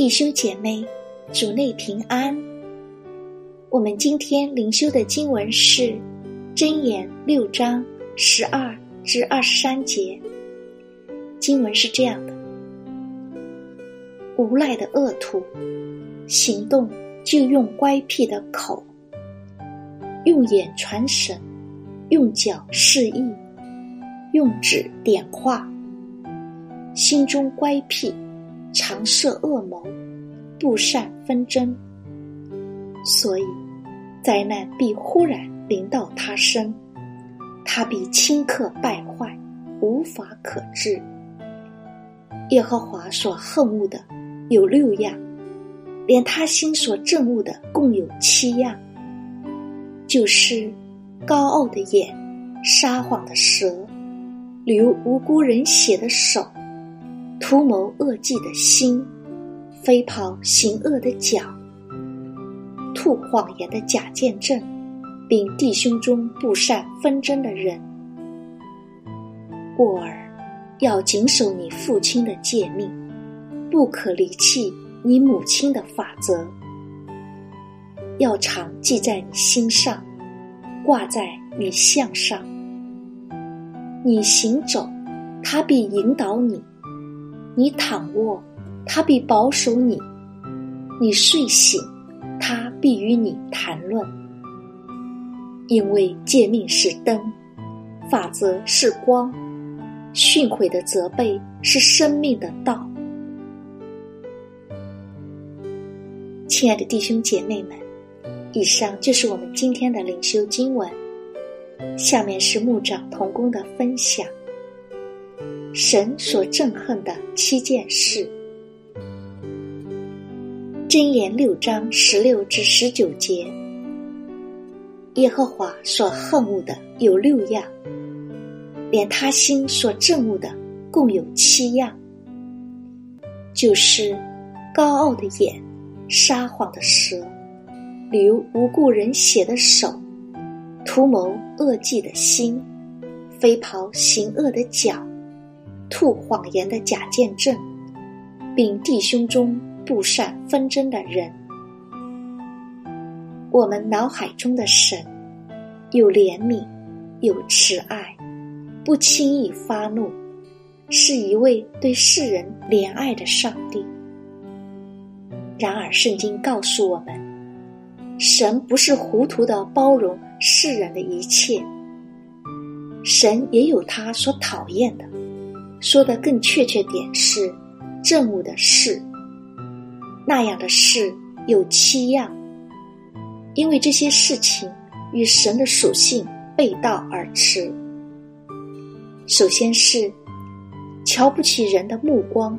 弟兄姐妹，主内平安。我们今天灵修的经文是箴言6章12至23节。经文是这样的：无赖的恶徒，行动就用乖僻的口，用眼传神，用脚示意，用指点画，心中乖僻，常设恶谋，不善纷争，所以灾难必忽然临到他身，他必顷刻败坏，无法可治。耶和华所恨恶的有6样，连他心所憎恶的共有7样，就是高傲的眼，撒谎的舌，流无辜人血的手，图谋恶计的心，飞跑行恶的脚，吐谎言的假见证，并弟兄中不善纷争的人。我儿，要谨守你父亲的诫命，不可离弃你母亲的法则，要常记在你心上，挂在你项上。你行走，他必引导你；你躺卧，他必保守你；你睡醒，他必与你谈论。因为诫命是灯，法则是光，训诲的责备是生命的道。亲爱的弟兄姐妹们，以上就是我们今天的灵修经文。下面是牧长同工的分享。神所憎恨的7件事。箴言6章16至19节。耶和华所恨恶的有6样，连他心所憎恶的共有7样，就是高傲的眼，撒谎的舌，流无辜人血的手，图谋恶计的心，飞跑行恶的脚，吐谎言的假见证，并弟兄中不善纷争的人。我们脑海中的神有怜悯，有慈爱，不轻易发怒，是一位对世人怜爱的上帝。然而圣经告诉我们，神不是糊涂地包容世人的一切，神也有他所讨厌的，说得更确切点是憎恶的事。那样的事有7样，因为这些事情与神的属性背道而驰。首先是瞧不起人的目光，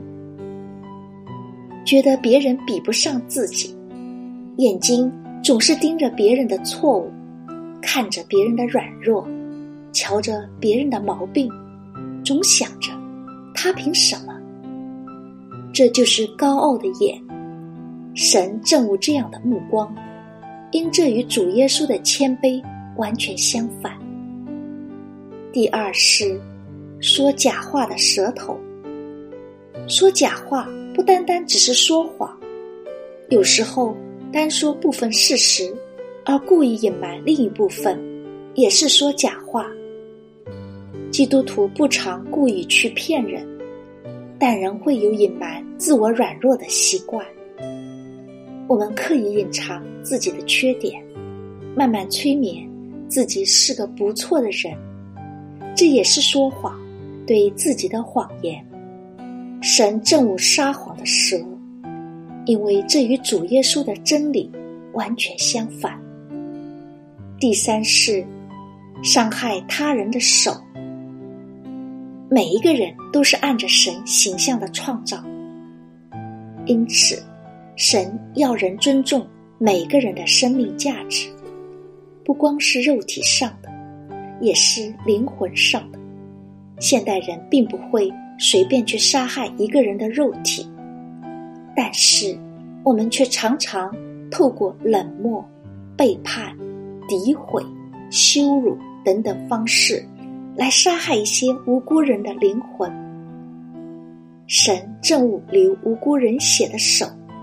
觉得别人比不上自己，眼睛总是盯着别人的错误，看着别人的软弱，瞧着别人的毛病，总想着他凭什么。这就是高傲的眼。神憎恶这样的目光，因这与主耶稣的谦卑完全相反。第二是说假话的舌头。说假话不单单只是说谎，有时候单说部分事实，而故意隐瞒另一部分，也是说假话。基督徒不常故意去骗人，但仍会有隐瞒自我软弱的习惯。我们刻意隐藏自己的缺点，慢慢催眠自己是个不错的人，这也是说谎，对自己的谎言。神憎恶撒谎的舌，因为这与主耶稣的真理完全相反。第三是伤害他人的手。每一个人都是按着神形象的创造，因此神要人尊重每个人的生命价值，不光是肉体上的，也是灵魂上的。现代人并不会随便去杀害一个人的肉体，但是我们却常常透过冷漠、背叛、诋毁、羞辱等等方式来杀害一些无辜人的灵魂。神憎恶流无辜人血的手，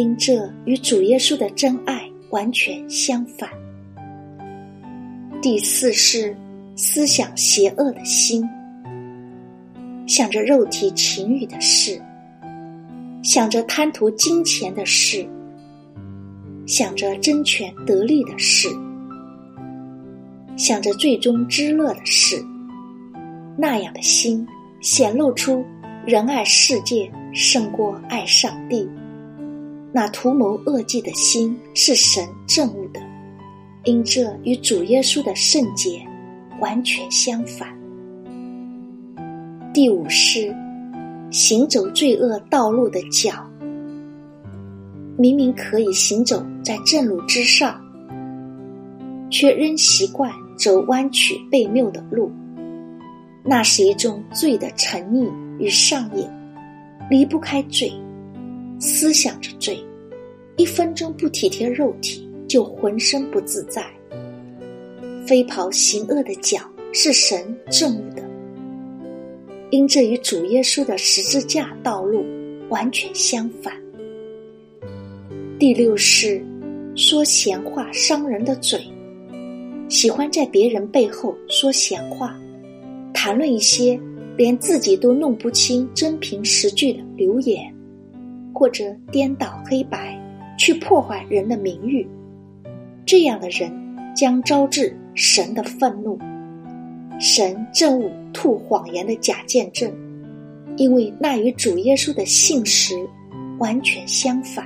因这与主耶稣的真爱完全相反。第四是思想邪恶的心，想着肉体情欲的事，想着贪图金钱的事，想着争权得利的事，想着最终之乐的事。那样的心显露出人爱世界胜过爱上帝。那图谋恶计的心是神憎恶的，因这与主耶稣的圣洁完全相反。第五是行走罪恶道路的脚，明明可以行走在正路之上，却仍习惯走弯曲悖谬的路。那是一种罪的沉溺与上瘾，离不开罪，思想着罪，一分钟不体贴肉体就浑身不自在。飞跑行恶的脚是神憎恶的，因这与主耶稣的十字架道路完全相反。第六是说闲话伤人的嘴，喜欢在别人背后说闲话，谈论一些连自己都弄不清真凭实据的流言，或者颠倒黑白，去破坏人的名誉。这样的人将招致神的愤怒。神憎恶吐谎言的假见证，因为那与主耶稣的信实完全相反。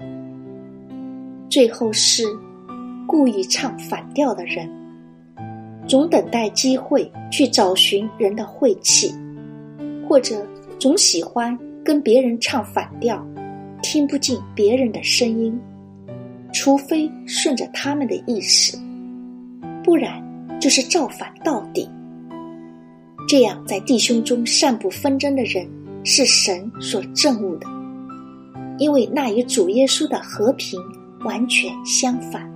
最后是故意唱反调的人，总等待机会去找寻人的晦气，或者总喜欢跟别人唱反调，听不进别人的声音，除非顺着他们的意思，不然就是造反到底。这样在弟兄中散布纷争的人是神所憎恶的，因为那与主耶稣的和平完全相反。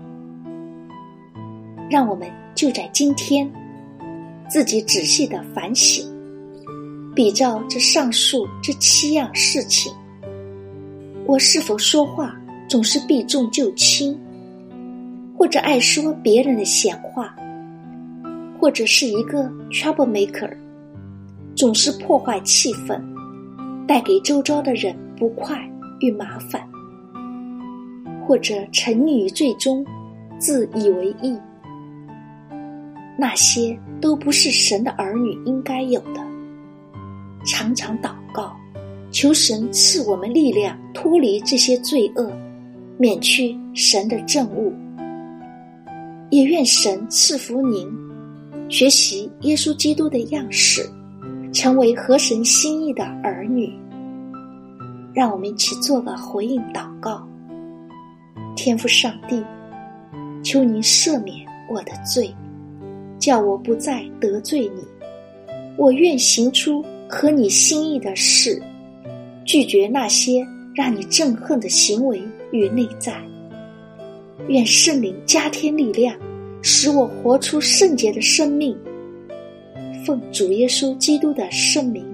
让我们就在今天自己仔细地反省，比照这上述这7样事情，我是否说话总是避重就轻，或者爱说别人的闲话，或者是一个 troublemaker， 总是破坏气氛，带给周遭的人不快与麻烦，或者沉溺于罪中，自以为义。那些都不是神的儿女应该有的。常常祷告，求神赐我们力量，脱离这些罪恶，免去神的憎恶。也愿神赐福您，学习耶稣基督的样式，成为合神心意的儿女。让我们一起做个回应祷告。天父上帝，求您赦免我的罪，叫我不再得罪你。我愿行出合你心意的事，拒绝那些让你憎恨的行为与内在。愿圣灵加添力量，使我活出圣洁的生命。奉主耶稣基督的圣名